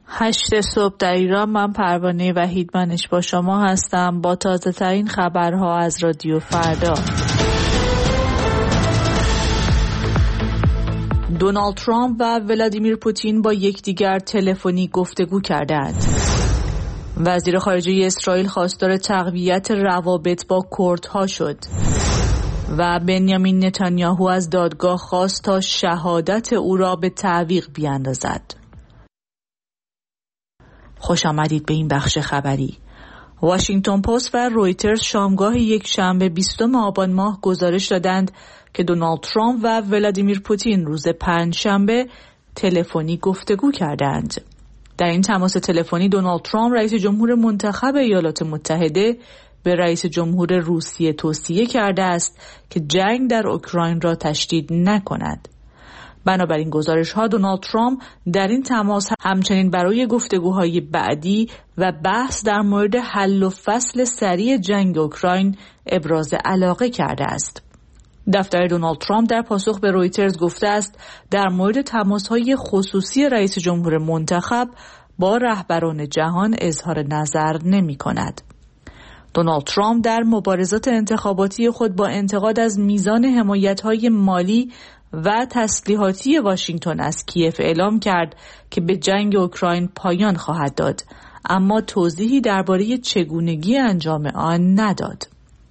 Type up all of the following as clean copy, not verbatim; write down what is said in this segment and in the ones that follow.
8 صبح در ایران. من پروانه وحیدمنش با شما هستم با تازه ترین خبرها از رادیو فردا. دونالد ترامپ و ولادیمیر پوتین با یکدیگر تلفنی گفتگو کردند. وزیر خارجه اسرائیل خواستار تقویت روابط با کردها شد و بنیامین نتانیاهو از دادگاه خواست تا شهادت او را به تعویق بیاندازد. خوش آمدید به این بخش خبری. واشنگتن پست و رویترز شامگاه یکشنبه 20 آبان ماه گزارش دادند که دونالد ترامپ و ولادیمیر پوتین روز پنجشنبه تلفنی گفتگو کردند. در این تماس تلفنی دونالد ترامپ رئیس جمهور منتخب ایالات متحده به رئیس جمهور روسیه توصیه کرده است که جنگ در اوکراین را تشدید نکند. بنابراین گزارش‌ها دونالد ترامپ در این تماس همچنین برای گفتگوهای بعدی و بحث در مورد حل و فصل سریع جنگ اوکراین ابراز علاقه کرده است. دفتر دونالد ترامپ در پاسخ به رویترز گفته است در مورد تماس‌های خصوصی رئیس جمهور منتخب با رهبران جهان اظهار نظر نمی‌کند. دونالد ترامپ در مبارزات انتخاباتی خود با انتقاد از میزان حمایت‌های مالی و تسلیحاتی واشنگتن از کیف اعلام کرد که به جنگ اوکراین پایان خواهد داد، اما توضیحی درباره چگونگی انجام آن نداد.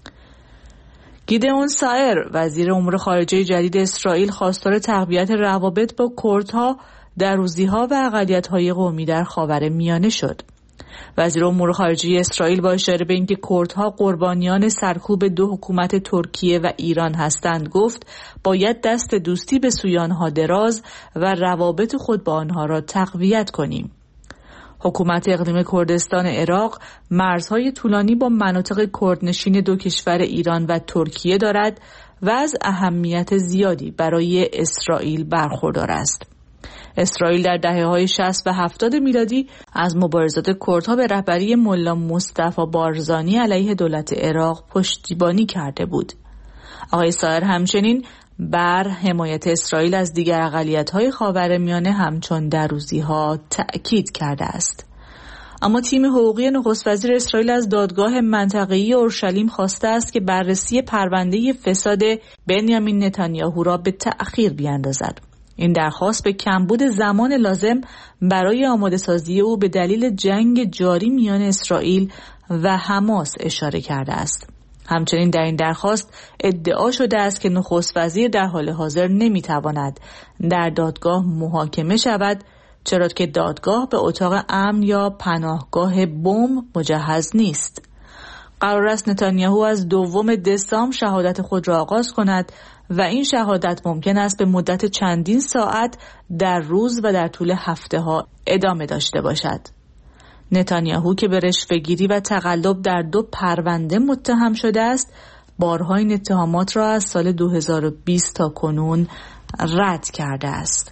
گیدئون سایر وزیر امور خارجه جدید اسرائیل خواستار تقویت روابط با کردها، دروزی‌ها و اقلیت‌های قومی در خاورمیانه شد. وزیر امور خارجه اسرائیل با اشاره به اینکه کردها قربانیان سرکوب 2 حکومت ترکیه و ایران هستند گفت باید دست دوستی به سوی آنها دراز و روابط خود با آنها را تقویت کنیم. حکومت اقلیم کردستان عراق مرزهای طولانی با مناطق کردنشین 2 کشور ایران و ترکیه دارد و از اهمیت زیادی برای اسرائیل برخوردار است. اسرائیل در دهه‌های 60 و 70 میلادی از مبارزات کردها به رهبری ملا مصطفی بارزانی علیه دولت عراق پشتیبانی کرده بود. آقای سایر همچنین بر حمایت اسرائیل از دیگر اقلیت‌های خاورمیانه همچون دروزی‌ها تأکید کرده است. اما تیم حقوقی نخست وزیر اسرائیل از دادگاه منطقه‌ای اورشلیم خواسته است که بررسی پرونده فساد بنیامین نتانیاهو را به تأخیر بیاندازد. این درخواست به کمبود زمان لازم برای آماده سازی او به دلیل جنگ جاری میان اسرائیل و حماس اشاره کرده است. همچنین در این درخواست ادعا شده است که نخست وزیر در حال حاضر نمیتواند در دادگاه محاکمه شود، چرا که دادگاه به اتاق امن یا پناهگاه بوم مجهز نیست. قرار است نتانیاهو از 2 دسامبر شهادت خود را آغاز کند و این شهادت ممکن است به مدت چندین ساعت در روز و در طول هفته‌ها ادامه داشته باشد. نتانیاهو که به رشوه‌گیری و تقلب در 2 پرونده متهم شده است، بارها این اتهامات را از سال 2020 تا کنون رد کرده است.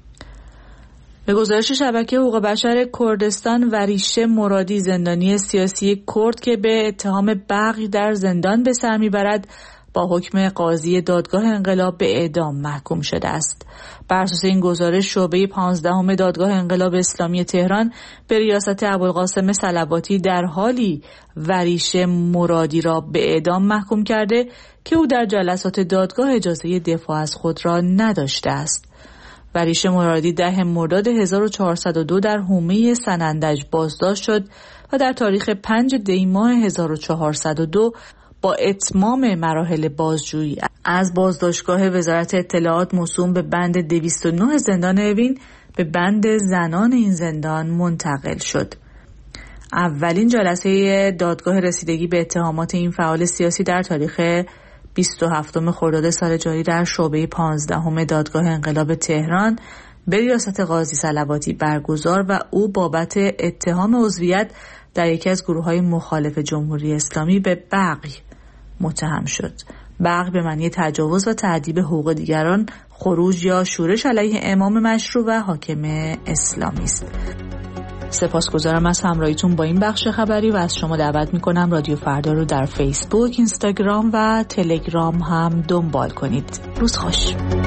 به گزارش شبکه حقوق بشر کردستان، وریشه مرادی زندانی سیاسی کرد که به اتهام بغی در زندان به سر میبرد با حکم قاضی دادگاه انقلاب به اعدام محکوم شده است. بر اساس این گزارش شعبه 15 دادگاه انقلاب اسلامی تهران به ریاست ابوالقاسم صلواتی در حالی وریشه مرادی را به اعدام محکوم کرده که او در جلسات دادگاه اجازه دفاع از خود را نداشته است. وریشه مرادی 10 مرداد 1402 در حومه سنندج بازداشت شد و در تاریخ 5 دی ماه 1402 با اتمام مراحل بازجویی از بازداشتگاه وزارت اطلاعات موسوم به بند 209 زندان اوین به بند زنان این زندان منتقل شد. اولین جلسه دادگاه رسیدگی به اتهامات این فعال سیاسی در تاریخ 27 خرداد سال جاری در شعبه 15 دادگاه انقلاب تهران به ریاست قاضی صلواتی برگزار و او بابت اتهام عضویت در یکی از گروه‌های مخالف جمهوری اسلامی به بغی متهم شد. بغی به معنی تجاوز و تعدی حقوق دیگران، خروج یا شورش علیه امام مشروع و حاکم اسلامی است. سپاسگزارم از همراهیتون با این بخش خبری و از شما دعوت میکنم رادیو فردا رو در فیسبوک، اینستاگرام و تلگرام هم دنبال کنید. روز خوش.